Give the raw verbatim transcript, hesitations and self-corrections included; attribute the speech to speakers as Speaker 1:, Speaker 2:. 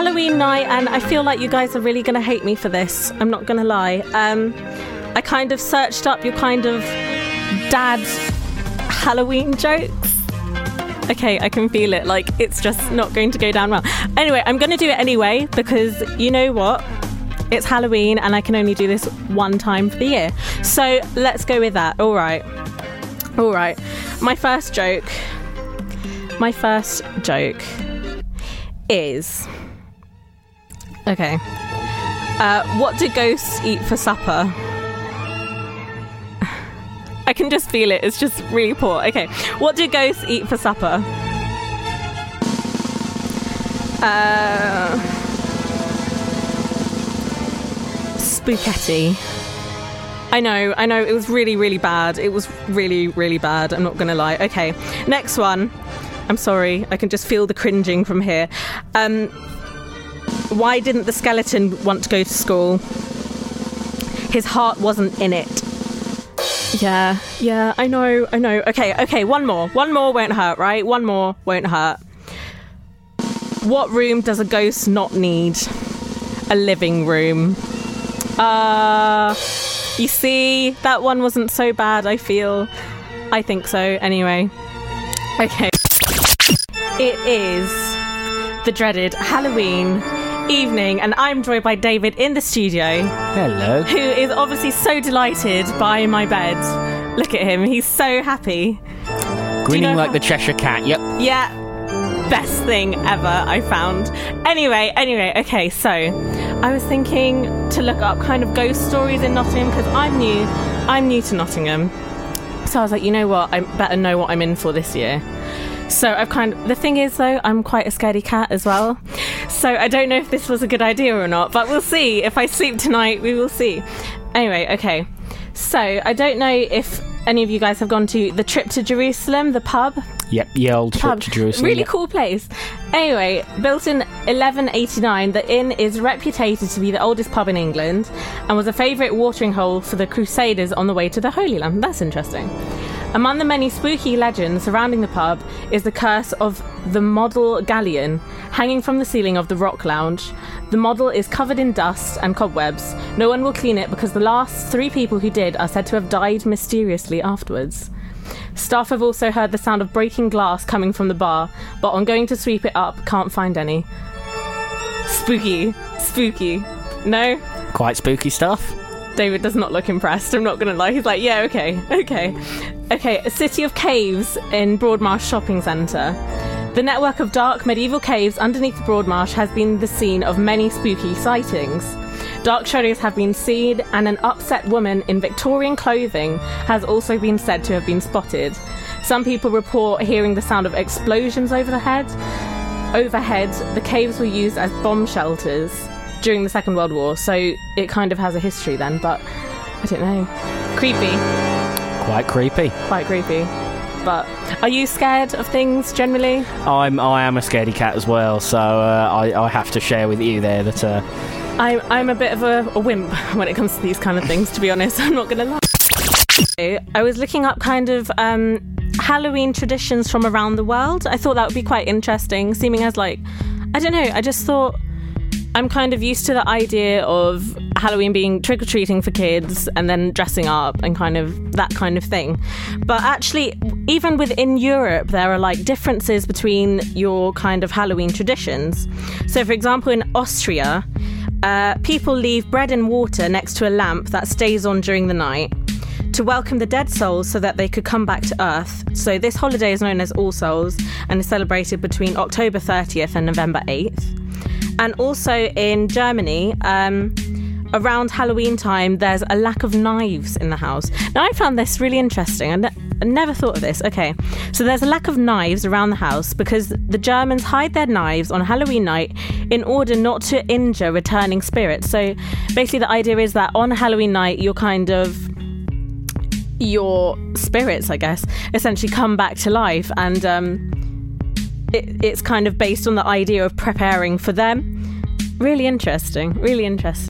Speaker 1: Halloween night, and I feel like you guys are really going to hate me for this. I'm not going to lie. Um, I kind of searched up your kind of dad Halloween jokes. Okay, I can feel it. Like, it's just not going to go down well. Anyway, I'm going to do it anyway, because you know what? It's Halloween, and I can only do this one time for the year. So let's go with that. All right. All right. My first joke. My first joke is... Okay. Uh, what do ghosts eat for supper? I can just feel it. It's just really poor. Okay. What do ghosts eat for supper? Uh, spaghetti. I know, I know. It was really, really bad. It was really, really bad. I'm not going to lie. Okay. Next one. I'm sorry. I can just feel the cringing from here. Um, why didn't the skeleton want to go to school? His heart wasn't in it. Yeah, yeah, I know, I know. Okay, okay, one more. One more won't hurt, right? One more won't hurt. What room does a ghost not need? A living room. Uh, you see, that one wasn't so bad, I feel. I think so, anyway. Okay. It is the dreaded Halloween evening, and I'm joined by David in the studio.
Speaker 2: Hello.
Speaker 1: Who is obviously so delighted by my bed. Look at him, he's so happy.
Speaker 2: Grinning
Speaker 1: you know
Speaker 2: like
Speaker 1: how-
Speaker 2: the Cheshire Cat, yep.
Speaker 1: Yeah, best thing ever, I found. Anyway, anyway, okay, so I was thinking to look up kind of ghost stories in Nottingham, because I'm new, I'm new to Nottingham. So I was like, you know what, I better know what I'm in for this year. So I've kind of... The thing is, though, I'm quite a scaredy cat as well. So I don't know if this was a good idea or not, but we'll see. If I sleep tonight, we will see. Anyway, okay. So I don't know if any of you guys have gone to the Trip to Jerusalem, the pub.
Speaker 2: Yep, the old Trip
Speaker 1: Pub.
Speaker 2: to Jerusalem.
Speaker 1: Really
Speaker 2: yep.
Speaker 1: cool place. Anyway, built in eleven eighty-nine, the inn is reputed to be the oldest pub in England and was a favourite watering hole for the Crusaders on the way to the Holy Land. That's interesting. Among the many spooky legends surrounding the pub is the curse of the model galleon hanging from the ceiling of the Rock Lounge. The model is covered in dust and cobwebs. No one will clean it because the last three people who did are said to have died mysteriously afterwards. Staff have also heard the sound of breaking glass coming from the bar, but on going to sweep it up, can't find any. Spooky. Spooky. No?
Speaker 2: Quite spooky stuff.
Speaker 1: David does not look impressed, I'm not going to lie. He's like, yeah, okay, okay. Okay, a city of caves in Broadmarsh Shopping Centre. The network of dark medieval caves underneath Broadmarsh has been the scene of many spooky sightings. Dark shadows have been seen, and an upset woman in Victorian clothing has also been said to have been spotted. Some people report hearing the sound of explosions overhead. Overhead, the caves were used as bomb shelters during the Second World War, so it kind of has a history then, but I don't know. Creepy.
Speaker 2: Quite creepy.
Speaker 1: Quite creepy. But are you scared of things generally?
Speaker 2: I'm I am a scaredy cat as well, so uh, I, I have to share with you there that uh,
Speaker 1: I'm, I'm a bit of a, a wimp when it comes to these kind of things, to be honest. I'm not going to lie. I was looking up kind of um, Halloween traditions from around the world. I thought that would be quite interesting, seeming as like, I don't know, I just thought I'm kind of used to the idea of Halloween being trick-or-treating for kids and then dressing up and kind of that kind of thing. But actually, even within Europe, there are like differences between your kind of Halloween traditions. So for example, in Austria, uh, people leave bread and water next to a lamp that stays on during the night to welcome the dead souls so that they could come back to Earth. So this holiday is known as All Souls and is celebrated between October thirtieth and November eighth. And also in Germany, um, around Halloween time, there's a lack of knives in the house. Now, I found this really interesting. I, ne- I never thought of this. Okay, so there's a lack of knives around the house because the Germans hide their knives on Halloween night in order not to injure returning spirits. So basically the idea is that on Halloween night, you're kind of... your spirits, I guess, essentially come back to life. And... Um, It, it's kind of based on the idea of preparing for them. Really interesting, really interesting.